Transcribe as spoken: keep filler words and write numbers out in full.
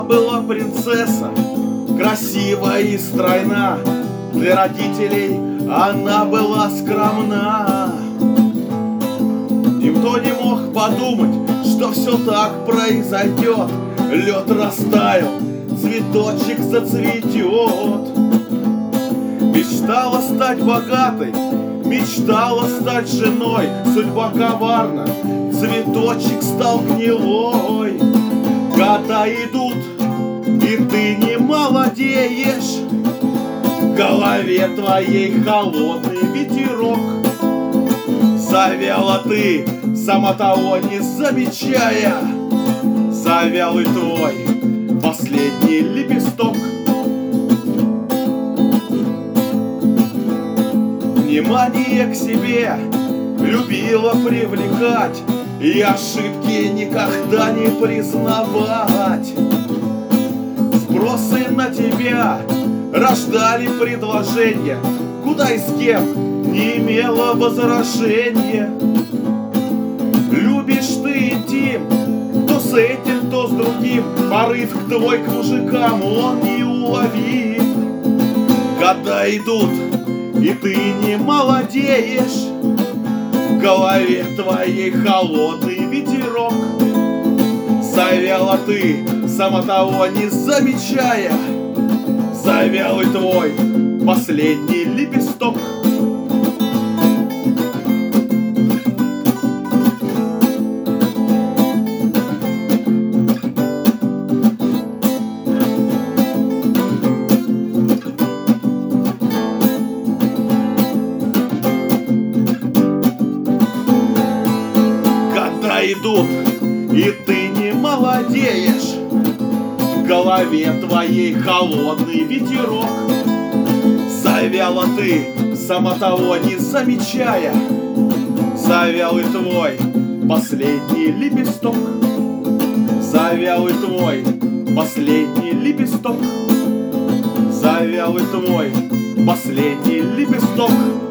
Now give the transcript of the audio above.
была принцесса, красива и стройна. Для родителей она была скромна. Никто не мог подумать, что все так произойдет. Лед растаял, цветочек зацветет. Мечтала стать богатой, мечтала стать женой. Судьба коварна, цветочек стал гнилой. Года идут, и ты не молодеешь. В голове твоей холодный ветерок. Завяла ты, сама того не замечая. Завял и твой последний лепесток. Внимание к себе любила привлекать и ошибки никогда не признавать. Сбросы на тебя рождали предложения, куда и с кем не имела возражения. Любишь ты интим, то с этим, то с другим. Порыв твой к мужикам, он неуловим. Года идут, и ты не молодеешь. В голове твоей холодный ветерок. Завяла ты, сама того не замечая. Завял и твой последний лепесток. Года идут, и ты не молодеешь. В голове твоей холодный ветерок. Завяла ты, сама того не замечая. Завял и твой последний лепесток. Завял и твой последний лепесток. Завял и твой последний лепесток.